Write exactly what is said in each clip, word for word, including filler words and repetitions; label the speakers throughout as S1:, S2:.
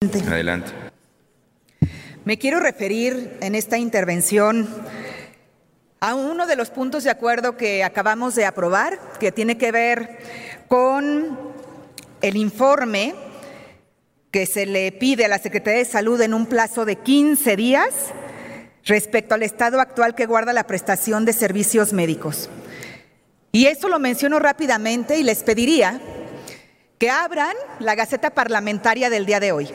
S1: Adelante.
S2: Me quiero referir en esta intervención a uno de los puntos de acuerdo que acabamos de aprobar, que tiene que ver con el informe que se le pide a la Secretaría de Salud en un plazo de quince días respecto al estado actual que guarda la prestación de servicios médicos. Y esto lo menciono rápidamente y les pediría que abran la Gaceta Parlamentaria del día de hoy.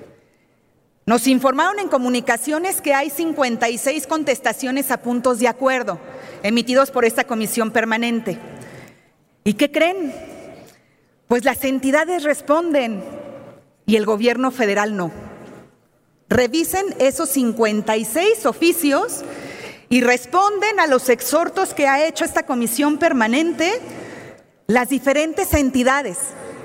S2: Nos informaron en comunicaciones que hay cincuenta y seis contestaciones a puntos de acuerdo emitidos por esta comisión permanente. ¿Y qué creen? Pues las entidades responden y el gobierno federal no. Revisen esos cincuenta y seis oficios y responden a los exhortos que ha hecho esta comisión permanente las diferentes entidades.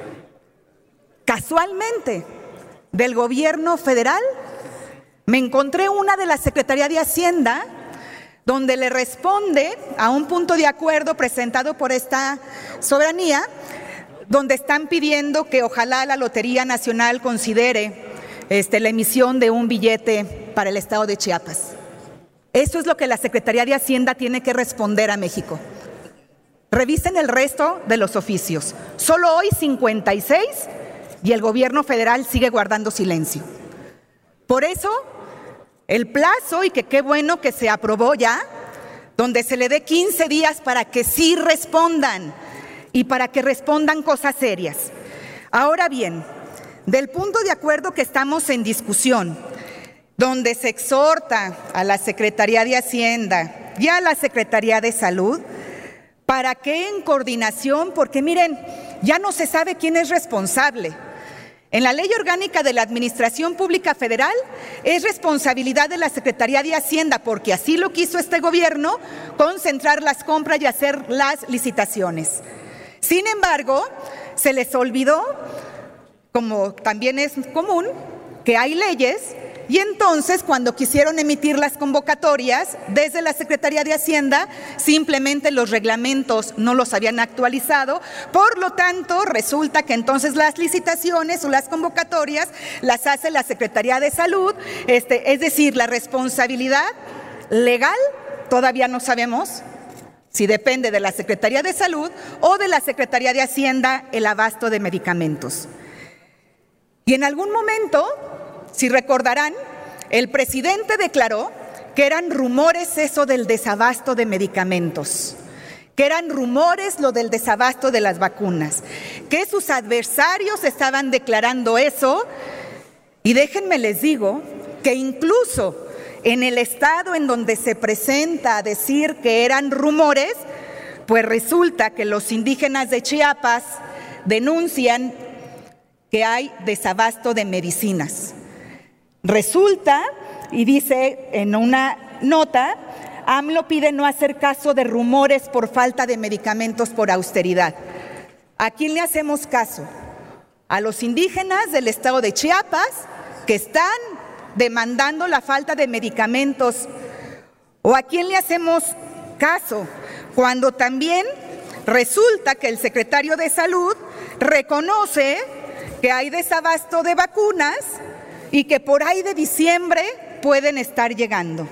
S2: Casualmente, del gobierno federal, me encontré una de la Secretaría de Hacienda, donde le responde a un punto de acuerdo presentado por esta soberanía, donde están pidiendo que ojalá la Lotería Nacional considere este, la emisión de un billete para el estado de Chiapas. Eso es lo que la Secretaría de Hacienda tiene que responder a México. Revisen el resto de los oficios. Solo hoy cincuenta y seis y el gobierno federal sigue guardando silencio. Por eso, el plazo, y que qué bueno que se aprobó ya, donde se le dé quince días para que sí respondan y para que respondan cosas serias. Ahora bien, del punto de acuerdo que estamos en discusión, donde se exhorta a la Secretaría de Hacienda y a la Secretaría de Salud, para que en coordinación, porque miren, ya no se sabe quién es responsable. En la Ley Orgánica de la Administración Pública Federal es responsabilidad de la Secretaría de Hacienda, porque así lo quiso este gobierno, concentrar las compras y hacer las licitaciones. Sin embargo, se les olvidó, como también es común, que hay leyes, y entonces cuando quisieron emitir las convocatorias desde la Secretaría de Hacienda, simplemente los reglamentos no los habían actualizado, por lo tanto resulta que entonces las licitaciones o las convocatorias las hace la Secretaría de Salud, este, es decir, la responsabilidad legal todavía no sabemos si depende de la Secretaría de Salud o de la Secretaría de Hacienda el abasto de medicamentos. Y en algún momento, si recordarán, el presidente declaró que eran rumores eso del desabasto de medicamentos, que eran rumores lo del desabasto de las vacunas, que sus adversarios estaban declarando eso, y déjenme les digo que incluso en el estado en donde se presenta a decir que eran rumores, pues resulta que los indígenas de Chiapas denuncian que hay desabasto de medicinas. Resulta, y dice en una nota, AMLO pide no hacer caso de rumores por falta de medicamentos por austeridad. ¿A quién le hacemos caso? A los indígenas del estado de Chiapas, que están demandando la falta de medicamentos. ¿O a quién le hacemos caso cuando también resulta que el secretario de Salud reconoce que hay desabasto de vacunas y que por ahí de diciembre pueden estar llegando?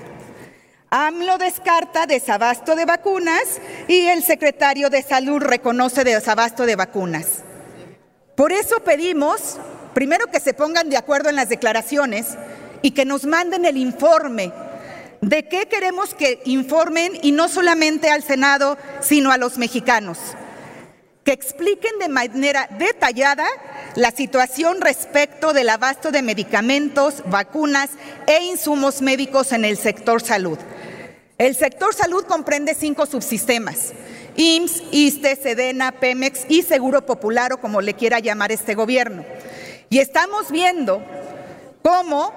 S2: AMLO descarta desabasto de vacunas y el secretario de Salud reconoce desabasto de vacunas. Por eso pedimos, primero, que se pongan de acuerdo en las declaraciones y que nos manden el informe de qué queremos que informen, y no solamente al Senado, sino a los mexicanos. Que expliquen de manera detallada la situación respecto del abasto de medicamentos, vacunas e insumos médicos en el sector salud. El sector salud comprende cinco subsistemas: I M S S, ISSSTE, SEDENA, Pemex y Seguro Popular, o como le quiera llamar este gobierno. Y estamos viendo cómo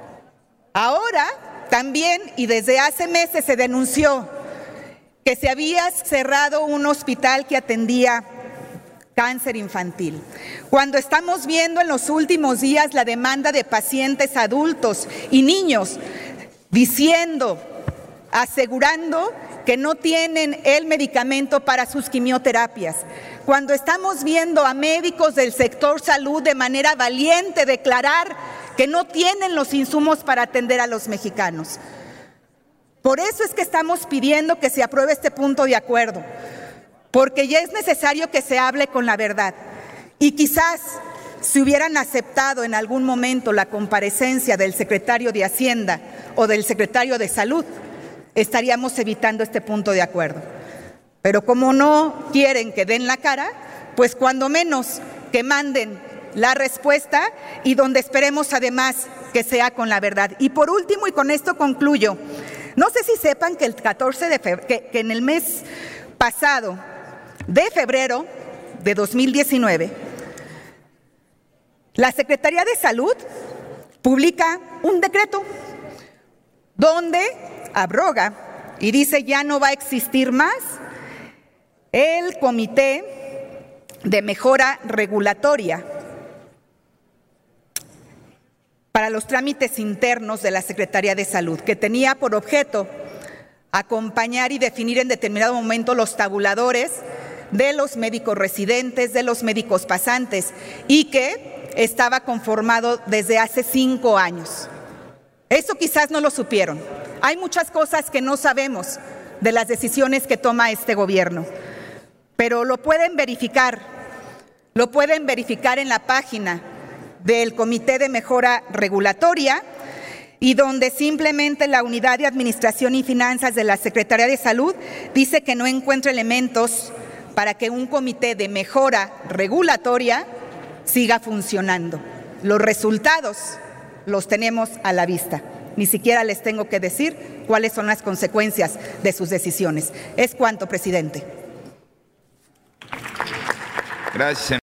S2: ahora también, y desde hace meses se denunció que se había cerrado un hospital que atendía cáncer infantil. Cuando estamos viendo en los últimos días la demanda de pacientes adultos y niños diciendo, asegurando que no tienen el medicamento para sus quimioterapias. Cuando estamos viendo a médicos del sector salud de manera valiente declarar que no tienen los insumos para atender a los mexicanos. Por eso es que estamos pidiendo que se apruebe este punto de acuerdo, porque ya es necesario que se hable con la verdad. Y quizás si hubieran aceptado en algún momento la comparecencia del secretario de Hacienda o del secretario de Salud, estaríamos evitando este punto de acuerdo. Pero como no quieren que den la cara, pues cuando menos que manden la respuesta y donde esperemos además que sea con la verdad. Y por último, y con esto concluyo, no sé si sepan que el catorce de febrero, que, que en el mes pasado de febrero de dos mil diecinueve, la Secretaría de Salud publica un decreto donde abroga y dice ya no va a existir más el Comité de Mejora Regulatoria para los trámites internos de la Secretaría de Salud, que tenía por objeto acompañar y definir en determinado momento los tabuladores de los médicos residentes, de los médicos pasantes, y que estaba conformado desde hace cinco años. Eso quizás no lo supieron. Hay muchas cosas que no sabemos de las decisiones que toma este gobierno, pero lo pueden verificar, lo pueden verificar en la página del Comité de Mejora Regulatoria, y donde simplemente la Unidad de Administración y Finanzas de la Secretaría de Salud dice que no encuentra elementos para que un comité de mejora regulatoria siga funcionando. Los resultados los tenemos a la vista. Ni siquiera les tengo que decir cuáles son las consecuencias de sus decisiones. Es cuanto, presidente.
S1: Gracias.